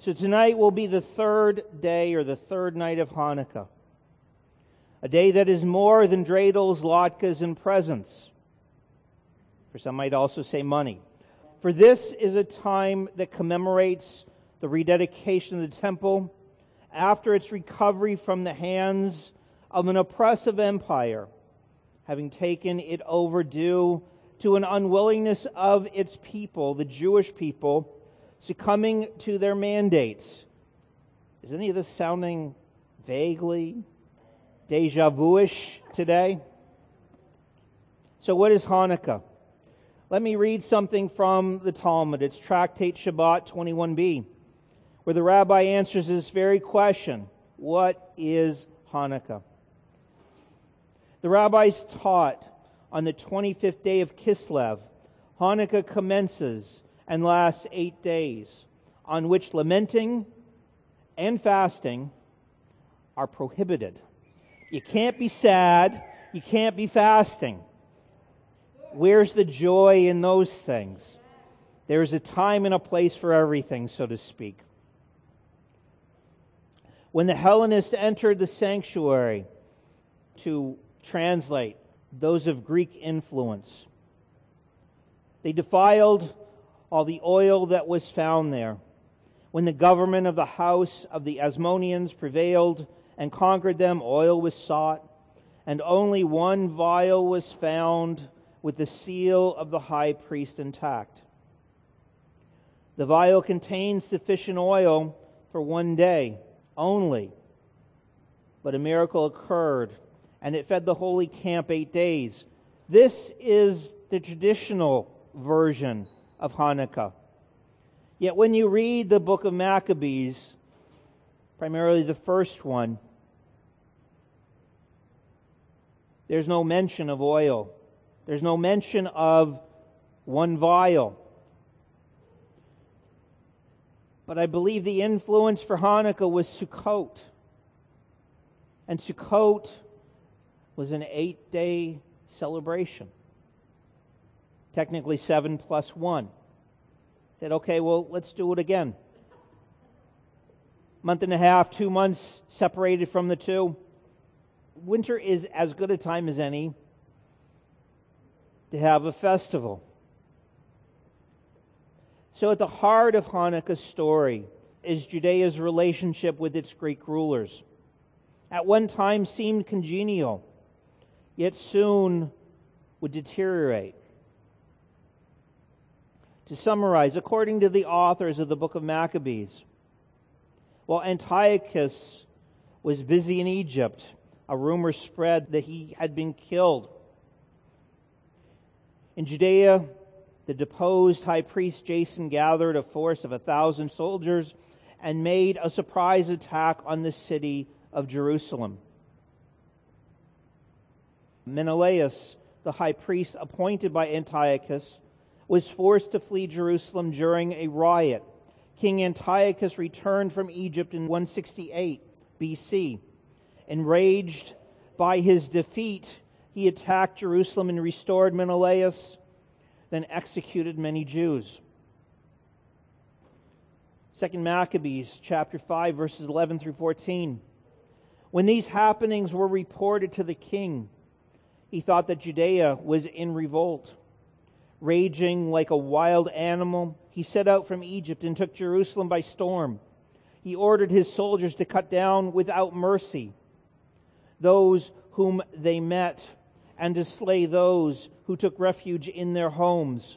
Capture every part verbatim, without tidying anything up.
So tonight will be the third day or the third night of Hanukkah. A day that is more than dreidels, latkes, and presents. For some might also say money. For this is a time that commemorates the rededication of the temple after its recovery from the hands of an oppressive empire, having taken it over due to an unwillingness of its people, the Jewish people, succumbing to their mandates. Is any of this sounding vaguely deja vu-ish today? So what is Hanukkah? Let me read something from the Talmud. It's Tractate Shabbat twenty-one b, where the rabbi answers this very question: what is Hanukkah? The rabbis taught on the twenty-fifth day of Kislev, Hanukkah commences and lasts eight days, on which lamenting and fasting are prohibited. You can't be sad, you can't be fasting. Where's the joy in those things? There's a time and a place for everything, so to speak. When the Hellenists entered the sanctuary, to translate those of Greek influence, they defiled all the oil that was found there. When the government of the house of the Asmoneans prevailed and conquered them, oil was sought, and only one vial was found with the seal of the high priest intact. The vial contained sufficient oil for one day only, but a miracle occurred, and it fed the holy camp eight days. This is the traditional version of Hanukkah. Yet when you read the book of Maccabees, primarily the first one, there's no mention of oil. There's no mention of one vial. But I believe the influence for Hanukkah was Sukkot. And Sukkot was an eight-day celebration. Technically seven plus one. Said, okay, well, let's do it again. Month and a half, two months separated from the two. Winter is as good a time as any to have a festival. So at the heart of Hanukkah's story is Judea's relationship with its Greek rulers. At one time seemed congenial, yet soon would deteriorate. To summarize, according to the authors of the book of Maccabees, while Antiochus was busy in Egypt, a rumor spread that he had been killed. In Judea, the deposed high priest Jason gathered a force of a thousand soldiers and made a surprise attack on the city of Jerusalem. Menelaus, the high priest appointed by Antiochus, was forced to flee Jerusalem during a riot. King Antiochus returned from Egypt in one sixty-eight B C. Enraged by his defeat, he attacked Jerusalem and restored Menelaus, then executed many Jews. Second Maccabees chapter five, verses eleven through fourteen. When these happenings were reported to the king, he thought that Judea was in revolt. Raging like a wild animal, he set out from Egypt and took Jerusalem by storm. He ordered his soldiers to cut down without mercy those whom they met, and to slay those who took refuge in their homes.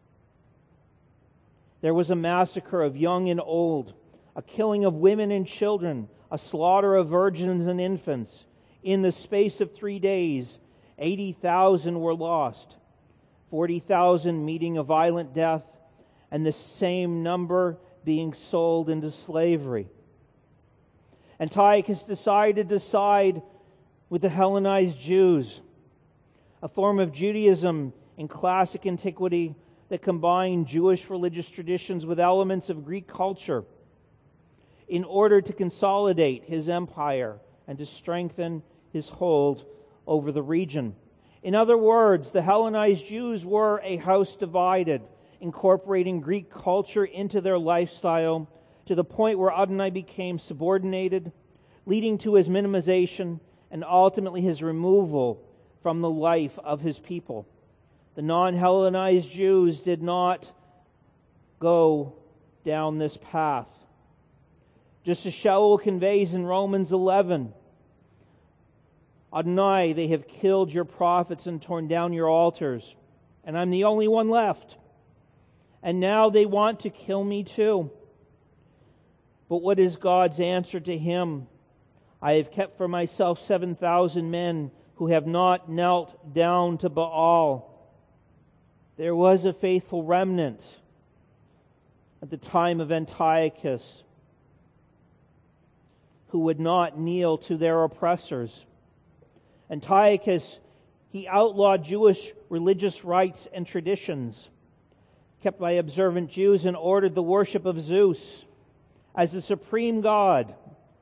There was a massacre of young and old, a killing of women and children, a slaughter of virgins and infants. In the space of three days, eighty thousand were lost, forty thousand meeting a violent death, and the same number being sold into slavery. Antiochus decided to side with the Hellenized Jews, a form of Judaism in classic antiquity that combined Jewish religious traditions with elements of Greek culture in order to consolidate his empire and to strengthen his hold over the region. In other words, the Hellenized Jews were a house divided, incorporating Greek culture into their lifestyle to the point where Adonai became subordinated, leading to his minimization and ultimately his removal from the life of his people. The non-Hellenized Jews did not go down this path. Just as Shaul conveys in Romans eleven, Adonai, they have killed your prophets and torn down your altars, and I'm the only one left. And now they want to kill me too. But what is God's answer to him? I have kept for myself seven thousand men who have not knelt down to Baal. There was a faithful remnant at the time of Antiochus who would not kneel to their oppressors. Antiochus, he outlawed Jewish religious rites and traditions kept by observant Jews and ordered the worship of Zeus as the supreme god.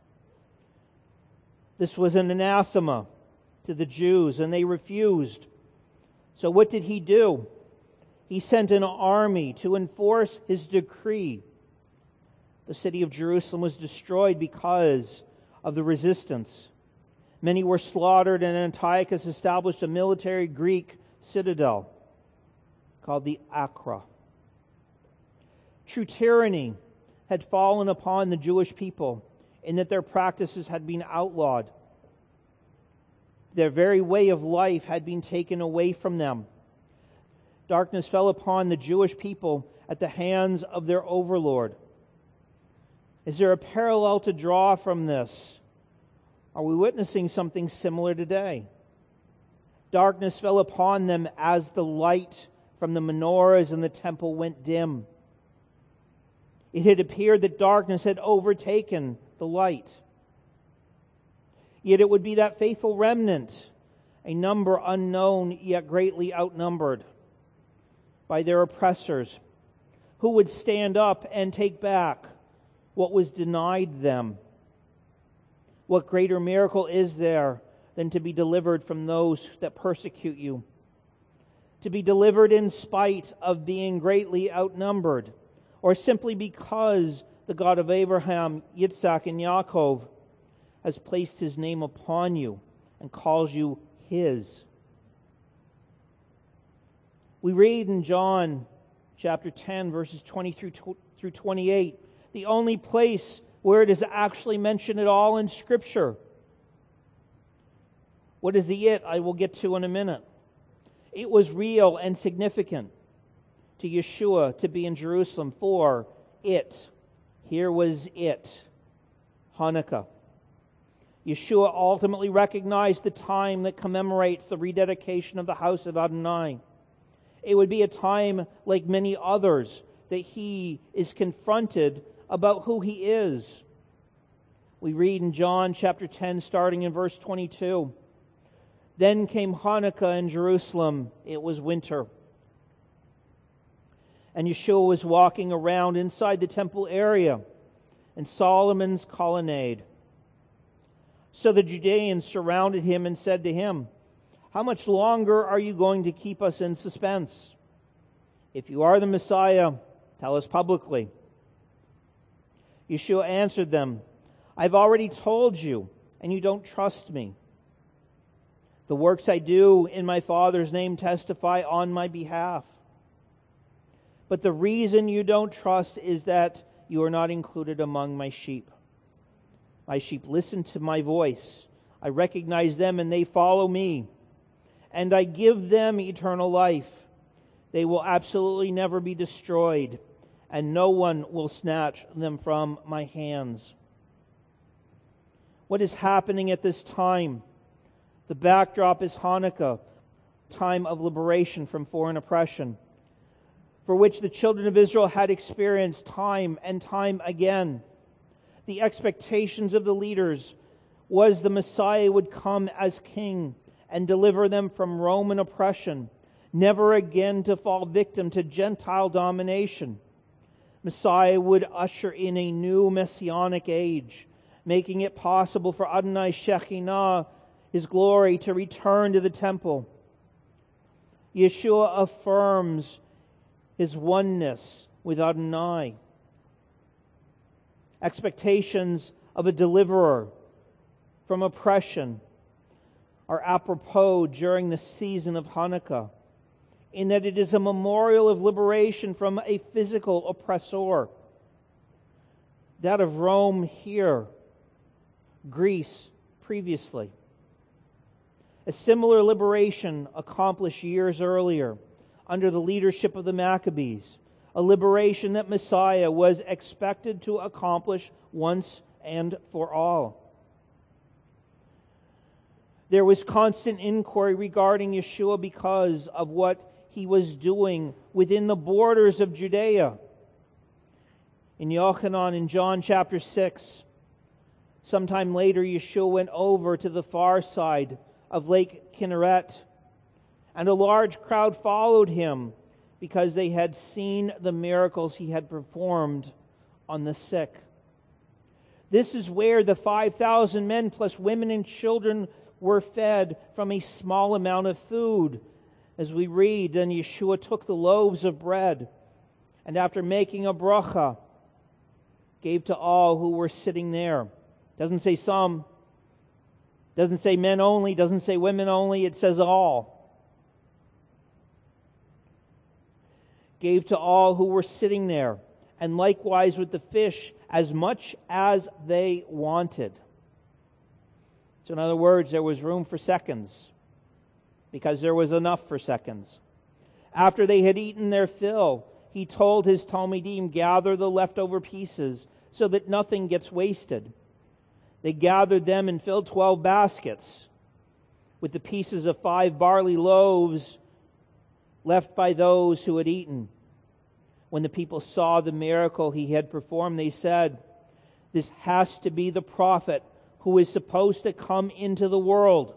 This was an anathema to the Jews, and they refused. So what did he do? He sent an army to enforce his decree. The city of Jerusalem was destroyed because of the resistance. Many were slaughtered, and Antiochus established a military Greek citadel called the Acra. True tyranny had fallen upon the Jewish people in that their practices had been outlawed. Their very way of life had been taken away from them. Darkness fell upon the Jewish people at the hands of their overlord. Is there a parallel to draw from this? Are we witnessing something similar today? Darkness fell upon them as the light from the menorahs in the temple went dim. It had appeared that darkness had overtaken the light. Yet it would be that faithful remnant, a number unknown yet greatly outnumbered by their oppressors, who would stand up and take back what was denied them. What greater miracle is there than to be delivered from those that persecute you? To be delivered in spite of being greatly outnumbered, or simply because the God of Abraham, Yitzhak, and Yaakov has placed his name upon you and calls you his. We read in John chapter ten, verses twenty through twenty-eight, the only place where it is actually mentioned at all in Scripture. What is the it? I will get to in a minute. It was real and significant to Yeshua to be in Jerusalem for it. Here was it, Hanukkah. Yeshua ultimately recognized the time that commemorates the rededication of the house of Adonai. It would be a time like many others that he is confronted about who he is. We read in John chapter ten, starting in verse twenty-two. Then came Hanukkah in Jerusalem. It was winter. And Yeshua was walking around inside the temple area in Solomon's colonnade. So the Judeans surrounded him and said to him, "How much longer are you going to keep us in suspense? If you are the Messiah, tell us publicly." Yeshua answered them, "I've already told you, and you don't trust me. The works I do in my Father's name testify on my behalf. But the reason you don't trust is that you are not included among my sheep. My sheep listen to my voice. I recognize them and they follow me. And I give them eternal life. They will absolutely never be destroyed, and no one will snatch them from my hands." What is happening at this time? The backdrop is Hanukkah, time of liberation from foreign oppression, for which the children of Israel had experienced time and time again. The expectations of the leaders was the Messiah would come as king and deliver them from Roman oppression, never again to fall victim to Gentile domination. Messiah would usher in a new messianic age, making it possible for Adonai Shekinah, his glory, to return to the temple. Yeshua affirms his oneness with Adonai. Expectations of a deliverer from oppression are apropos during the season of Hanukkah, in that it is a memorial of liberation from a physical oppressor. That of Rome here, Greece previously. A similar liberation accomplished years earlier under the leadership of the Maccabees, a liberation that Messiah was expected to accomplish once and for all. There was constant inquiry regarding Yeshua because of what he was doing within the borders of Judea. In Yochanan, in John chapter six, sometime later Yeshua went over to the far side of Lake Kinneret, and a large crowd followed him because they had seen the miracles he had performed on the sick. This is where the five thousand men plus women and children were fed from a small amount of food. As we read, then Yeshua took the loaves of bread, and after making a bracha, gave to all who were sitting there. Doesn't say some, doesn't say men only, doesn't say women only, it says all. Gave to all who were sitting there, and likewise with the fish, as much as they wanted. So in other words, there was room for seconds, because there was enough for seconds. After they had eaten their fill, he told his Talmidim, gather the leftover pieces so that nothing gets wasted. They gathered them and filled twelve baskets with the pieces of five barley loaves left by those who had eaten. When the people saw the miracle he had performed, they said, "This has to be the prophet who is supposed to come into the world."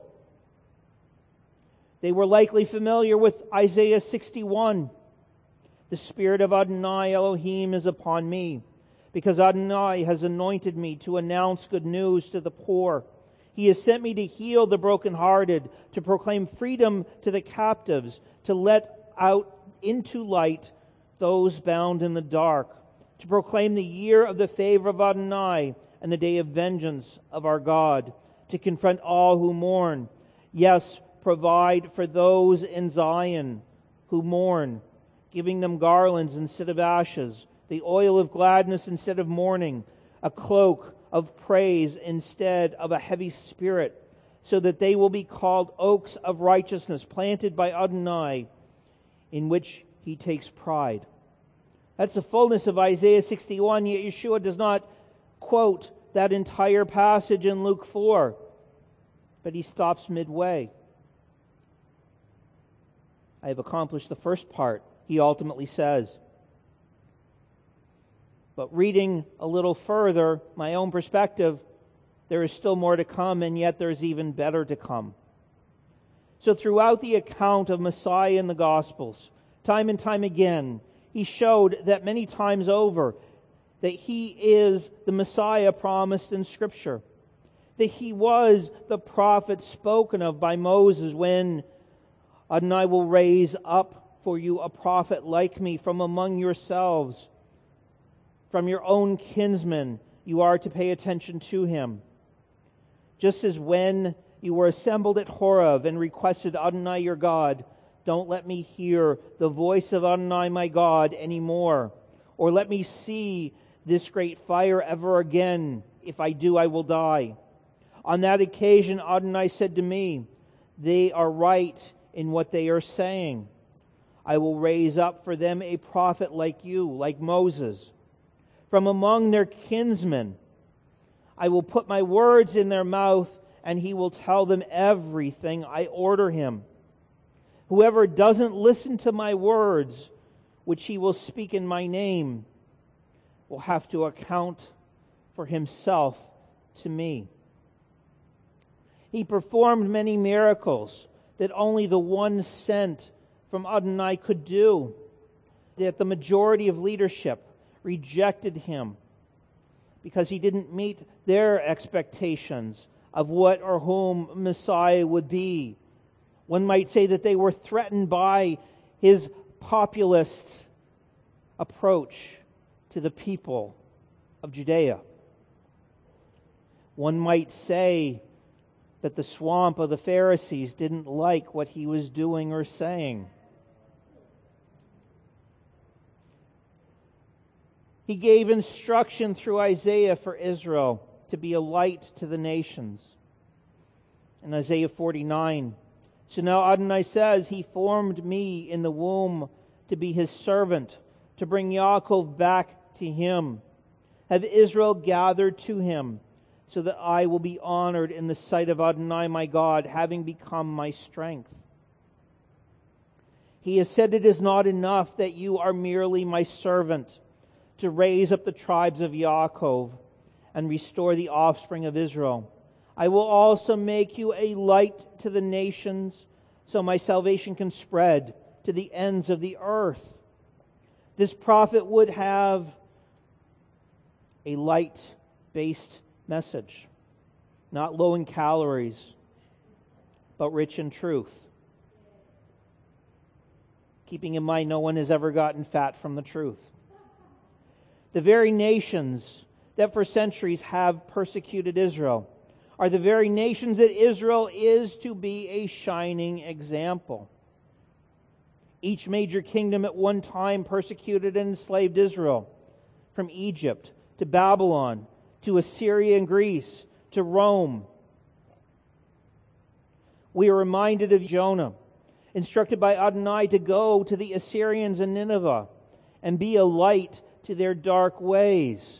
They were likely familiar with Isaiah sixty-one. The Spirit of Adonai Elohim is upon me, because Adonai has anointed me to announce good news to the poor. He has sent me to heal the brokenhearted, to proclaim freedom to the captives, to let out into light those bound in the dark, to proclaim the year of the favor of Adonai and the day of vengeance of our God, to confront all who mourn. Yes, provide for those in Zion who mourn, giving them garlands instead of ashes, the oil of gladness instead of mourning, a cloak of praise instead of a heavy spirit, so that they will be called oaks of righteousness, planted by Adonai, in which he takes pride. That's the fullness of Isaiah sixty-one, yet Yeshua does not quote that entire passage in Luke four, but he stops midway. I have accomplished the first part, he ultimately says. But reading a little further, my own perspective, there is still more to come, and yet there's even better to come. So throughout the account of Messiah in the Gospels, time and time again, he showed that many times over that he is the Messiah promised in Scripture, that he was the prophet spoken of by Moses when Adonai will raise up for you a prophet like me from among yourselves. From your own kinsmen, you are to pay attention to him. Just as when you were assembled at Horeb and requested Adonai your God, don't let me hear the voice of Adonai my God anymore, or let me see this great fire ever again. If I do, I will die. On that occasion, Adonai said to me, they are right in what they are saying. I will raise up for them a prophet like you, like Moses. From among their kinsmen, I will put my words in their mouth, and he will tell them everything I order him. Whoever doesn't listen to my words, which he will speak in my name, will have to account for himself to me. He performed many miracles that only the one sent from Adonai could do, that the majority of leadership rejected him because he didn't meet their expectations of what or whom Messiah would be. One might say that they were threatened by his populist approach to the people of Judea. One might say that the swamp of the Pharisees didn't like what he was doing or saying. He gave instruction through Isaiah for Israel to be a light to the nations. In Isaiah forty-nine, so now Adonai says, He formed me in the womb to be His servant, to bring Yaakov back to Him. Have Israel gathered to Him, so that I will be honored in the sight of Adonai my God, having become my strength. He has said, it is not enough that you are merely my servant, to raise up the tribes of Yaakov and restore the offspring of Israel. I will also make you a light to the nations, so my salvation can spread to the ends of the earth. This prophet would have a light-based message, not low in calories, but rich in truth. Keeping in mind, no one has ever gotten fat from the truth. The very nations that for centuries have persecuted Israel are the very nations that Israel is to be a shining example. Each major kingdom at one time persecuted and enslaved Israel, from Egypt to Babylon to Assyria and Greece to Rome. We are reminded of Jonah, instructed by Adonai to go to the Assyrians in Nineveh and be a light to their dark ways.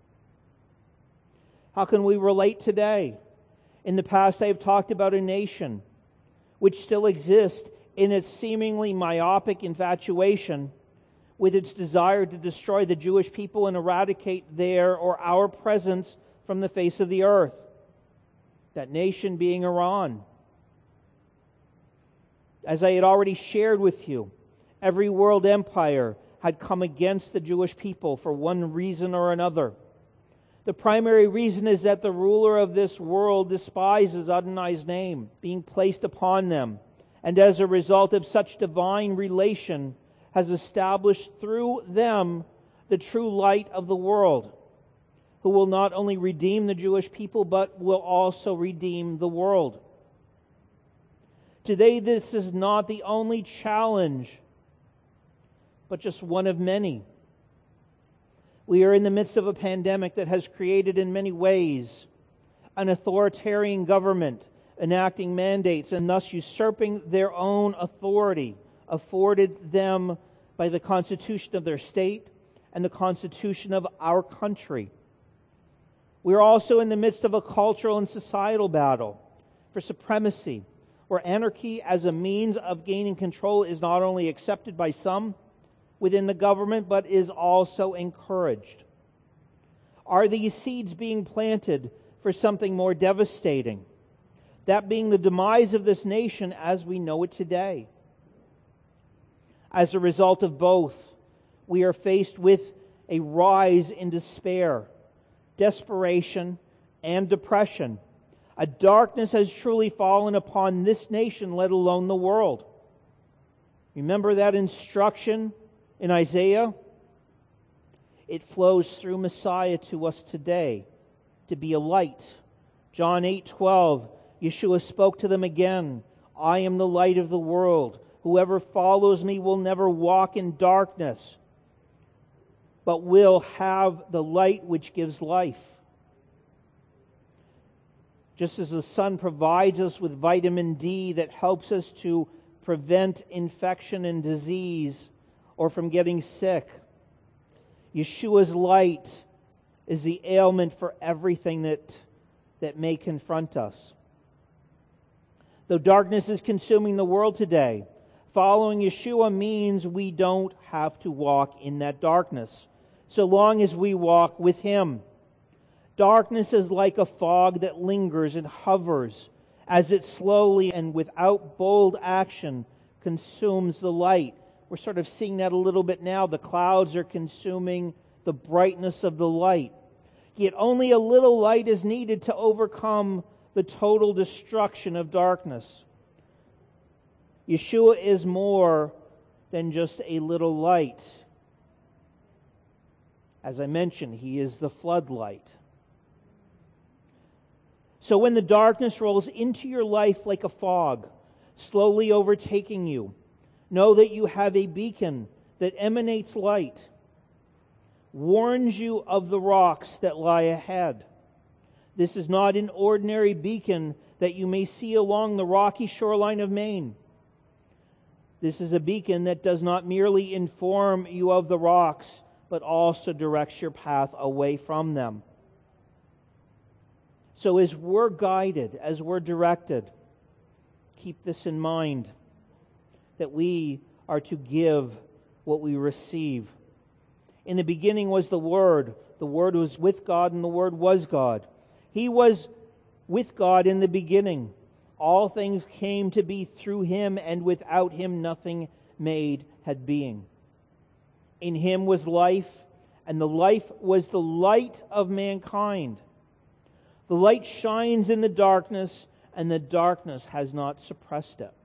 How can we relate today? In the past, I have talked about a nation which still exists in its seemingly myopic infatuation with its desire to destroy the Jewish people and eradicate their or our presence from the face of the earth. That nation being Iran. As I had already shared with you, every world empire had come against the Jewish people for one reason or another. The primary reason is that the ruler of this world despises Adonai's name being placed upon them, and as a result of such divine relation has established through them the true light of the world, who will not only redeem the Jewish people, but will also redeem the world. Today, this is not the only challenge, but just one of many. We are in the midst of a pandemic that has created in many ways an authoritarian government enacting mandates and thus usurping their own authority afforded them by the constitution of their state and the constitution of our country. We are also in the midst of a cultural and societal battle for supremacy, where anarchy as a means of gaining control is not only accepted by some within the government, but is also encouraged. Are these seeds being planted for something more devastating? That being the demise of this nation as we know it today. As a result of both, we are faced with a rise in despair, desperation, and depression. A darkness has truly fallen upon this nation, let alone the world. Remember that instruction in Isaiah? It flows through Messiah to us today to be a light. John eight twelve, Yeshua spoke to them again, I am the light of the world. Whoever follows me will never walk in darkness, but will have the light which gives life. Just as the sun provides us with vitamin D that helps us to prevent infection and disease or from getting sick, Yeshua's light is the ailment for everything that, that may confront us. Though darkness is consuming the world today, following Yeshua means we don't have to walk in that darkness, so long as we walk with Him. Darkness is like a fog that lingers and hovers as it slowly and without bold action consumes the light. We're sort of seeing that a little bit now. The clouds are consuming the brightness of the light. Yet only a little light is needed to overcome the total destruction of darkness. Yeshua is more than just a little light. As I mentioned, He is the floodlight. So when the darkness rolls into your life like a fog, slowly overtaking you, know that you have a beacon that emanates light, warns you of the rocks that lie ahead. This is not an ordinary beacon that you may see along the rocky shoreline of Maine. This is a beacon that does not merely inform you of the rocks, but also directs your path away from them. So as we're guided, as we're directed, keep this in mind, that we are to give what we receive. In the beginning was the Word. The Word was with God, and the Word was God. He was with God in the beginning. All things came to be through Him, and without Him nothing made had being. In Him was life, and the life was the light of mankind. The light shines in the darkness, and the darkness has not suppressed it.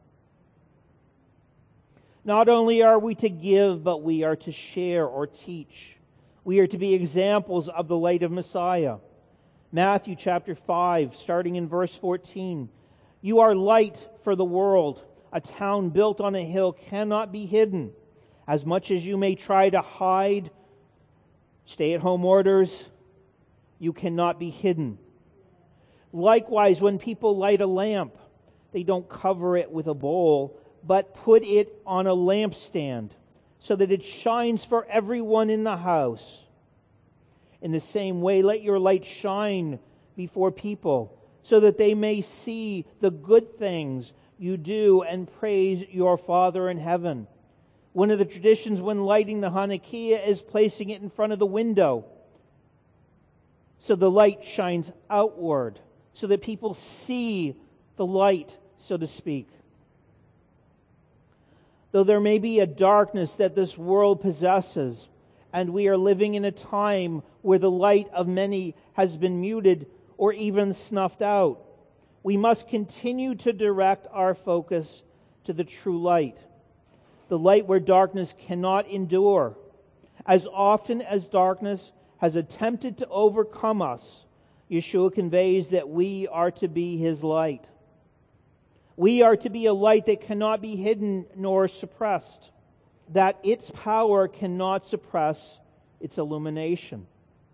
Not only are we to give, but we are to share or teach. We are to be examples of the light of Messiah. Matthew chapter five, starting in verse fourteen. You are light for the world. A town built on a hill cannot be hidden. As much as you may try to hide stay-at-home orders, you cannot be hidden. Likewise, when people light a lamp, they don't cover it with a bowl, but put it on a lampstand, so that it shines for everyone in the house. In the same way, let your light shine before people, so that they may see the good things you do and praise your Father in heaven. One of the traditions when lighting the Hanukkah is placing it in front of the window, so the light shines outward, so that people see the light, so to speak. Though there may be a darkness that this world possesses, and we are living in a time where the light of many has been muted or even snuffed out, we must continue to direct our focus to the true light, the light where darkness cannot endure. As often as darkness has attempted to overcome us, Yeshua conveys that we are to be His light. We are to be a light that cannot be hidden nor suppressed, that its power cannot suppress its illumination.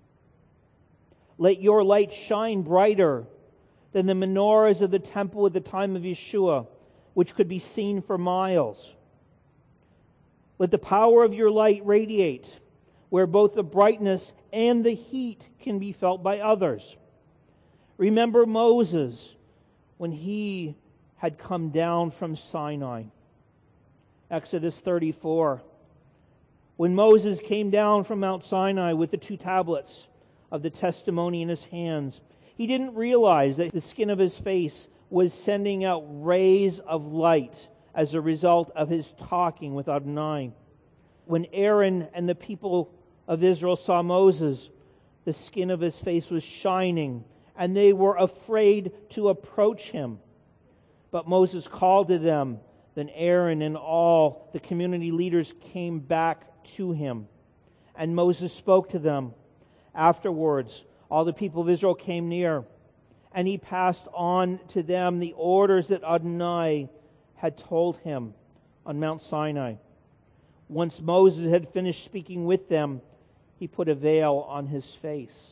Let your light shine brighter than the menorahs of the temple at the time of Yeshua, which could be seen for miles. Let the power of your light radiate where both the brightness and the heat can be felt by others. Remember Moses when he had come down from Sinai. Exodus thirty-four. When Moses came down from Mount Sinai with the two tablets of the testimony in his hands, he didn't realize that the skin of his face was sending out rays of light as a result of his talking with Adonai. When Aaron and the people of Israel saw Moses, the skin of his face was shining, and they were afraid to approach him. But Moses called to them. Then Aaron and all the community leaders came back to him, and Moses spoke to them. Afterwards, all the people of Israel came near, and he passed on to them the orders that Adonai had told him on Mount Sinai. Once Moses had finished speaking with them, he put a veil on his face.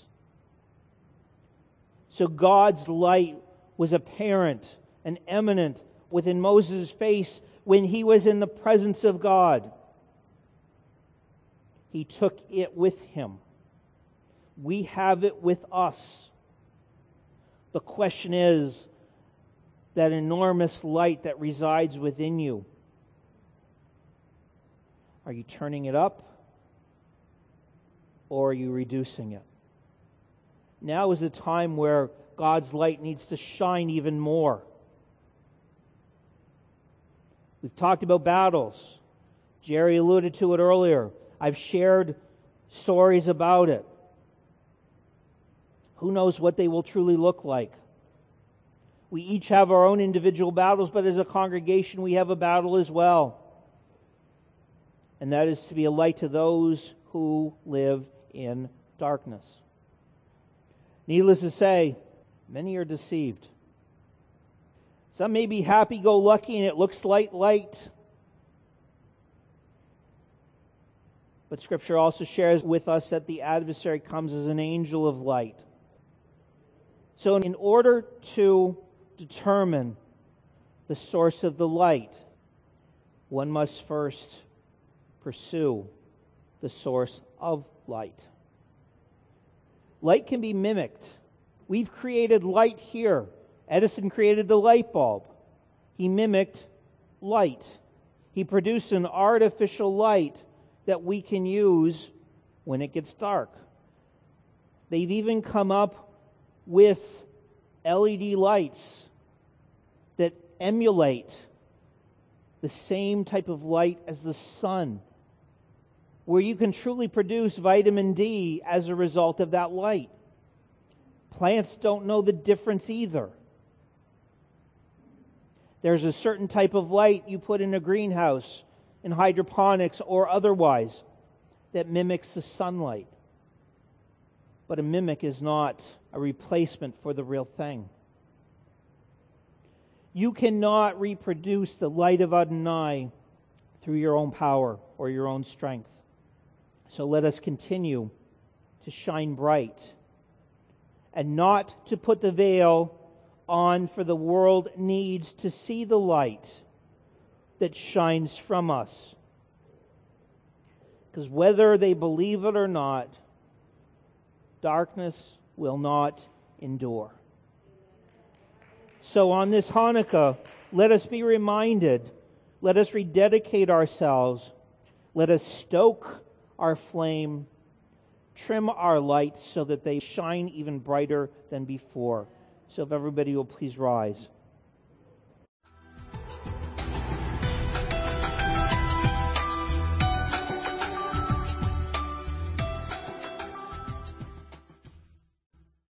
So God's light was apparent and eminent within Moses' face when he was in the presence of God. He took it with him. We have it with us. The question is, that enormous light that resides within you, are you turning it up or are you reducing it? Now is the time where God's light needs to shine even more. We've talked about battles. Jerry alluded to it earlier. I've shared stories about it. Who knows what they will truly look like? We each have our own individual battles, but as a congregation we have a battle as well. And that is to be a light to those who live in darkness. Needless to say, Many are deceived. Some may be happy-go-lucky and it looks like light. But Scripture also shares with us that the adversary comes as an angel of light. So in order to determine the source of the light, one must first pursue the source of light. Light can be mimicked. We've created light here. Edison created the light bulb. He mimicked light. He produced an artificial light that we can use when it gets dark. They've even come up with L E D lights that emulate the same type of light as the sun, where you can truly produce vitamin D as a result of that light. Plants don't know the difference either. There's a certain type of light you put in a greenhouse, in hydroponics or otherwise, that mimics the sunlight. But a mimic is not a replacement for the real thing. You cannot reproduce the light of Adonai through your own power or your own strength. So let us continue to shine bright and not to put the veil on, for the world needs to see the light that shines from us. Because whether they believe it or not, darkness will not endure. So on this Hanukkah, let us be reminded, let us rededicate ourselves, let us stoke our flame, trim our lights so that they shine even brighter than before. So if everybody will please rise.